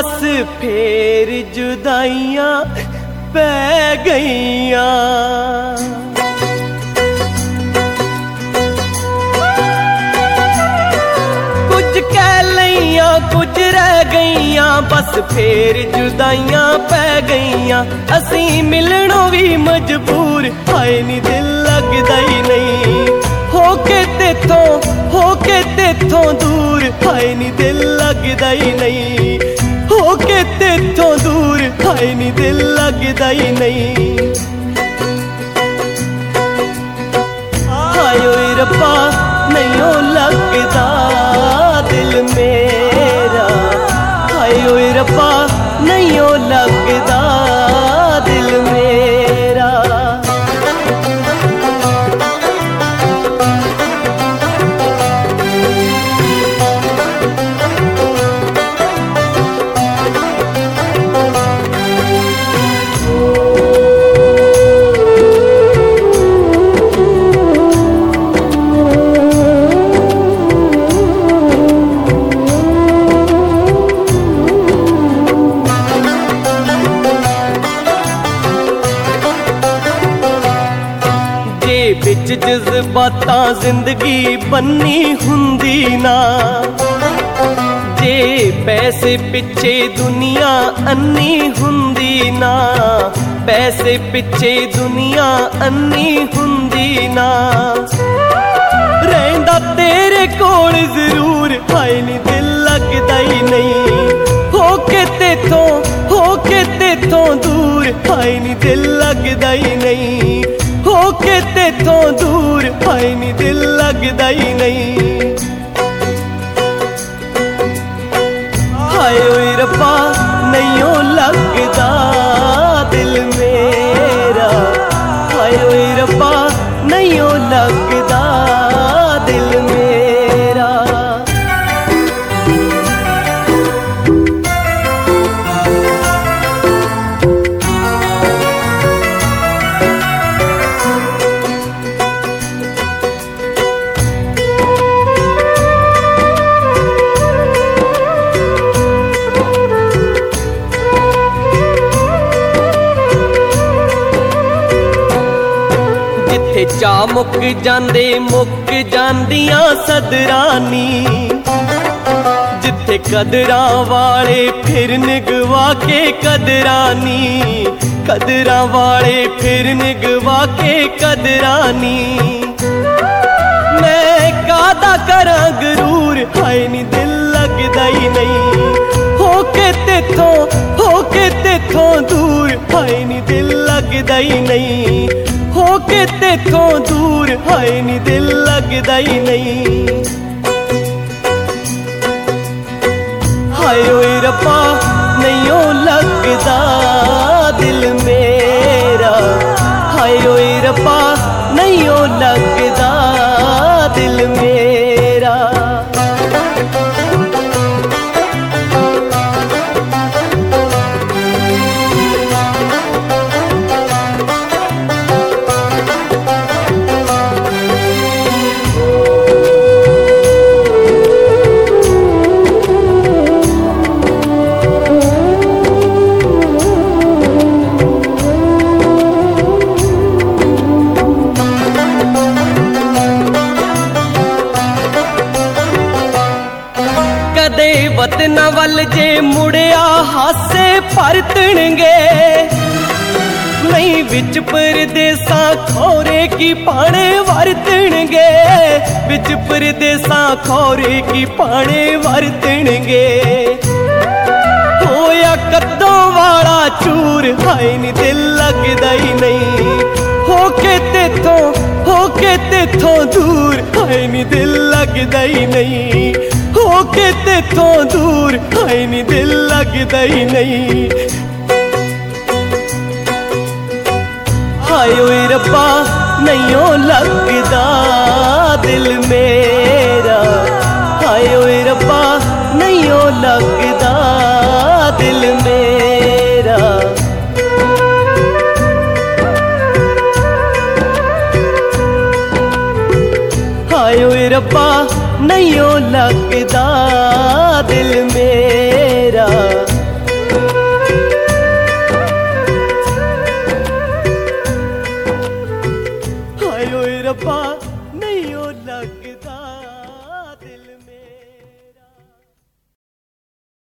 बस फेर जुदाइयां पै गईयां। कुछ कह लईयां कुछ रह गईयां, बस फेर जुदाइयां पै गईयां। असी मिलनों भी मजबूर, हाय नी दिल लगदा ही नहीं। होके तेथों दूर, हाय नी दिल लगदा ही नहीं। होके तेथों दूर, हाय नी दिल लगदा ही नहीं। हाय ओए रब्बा नहीं ओ लगदा दिल मेरा। हाय ओए रब्बा नहीं ओ लगदा दिल मेरा। विच जज्बातां जिंदगी बन्नी हुंदी ना, जे पैसे पिछे दुनिया अन्नी हुंदी ना। पैसे पिछे दुनिया अन्नी हुंदी ना। रहिंदा तेरे कोल जरूर, हाय नी दिल लगदा ही नहीं। होके तेथों दूर, हाय नी दिल लगदा ही नहीं। होके तेथों दूर, हाय नी दिल लगदा ही नहीं। हाय ओए रब्बा नहीं ओ लगदा दिल मेरा। हाय ओए रब्बा नहीं ओ लगदा दिल मेरा। चा मुक जांदे मुक जांदियां सदरानी। जिथे कदरां वाले फिर निगवा के कदरानी। कदरां वाले फिर निगवा के कदरानी। मैं कादा करां गरूर, हाय नी दिल लगदा ही नहीं। होके तेथों दूर, हाय नी दिल लगदा ही नहीं। होके तेथों दूर, हाय नी दिल लगदा ही नहीं। हाय ओए रब्बा नहीं ओ लगदा दिल मेरा। हाय ओए रब्बा नहीं ओ लगदा दिल मेरा। वतन वल जे मुड़िया हासे परतणगे। नहीं विच परदेसां खौरे की पाने वरतणगे। विच परदेसां खौरे की पाने वरतणगे। होया कद्दों वाला चूर, हाय नी दिल लगदा ही नहीं। होके तेथों दूर, हाय नी दिल लगदा ही नहीं। होके तेथों दूर, हाय नी दिल लगदा ही नहीं। हाय ओए रब्बा नहीं ओ लगदा दिल मेरा। हाय ओए रब्बा नहीं ओ लगदा दिल मेरा। हाय ओए रब्बा नहीं ओ लगदा दिल मेरा। ਰੱਬਾ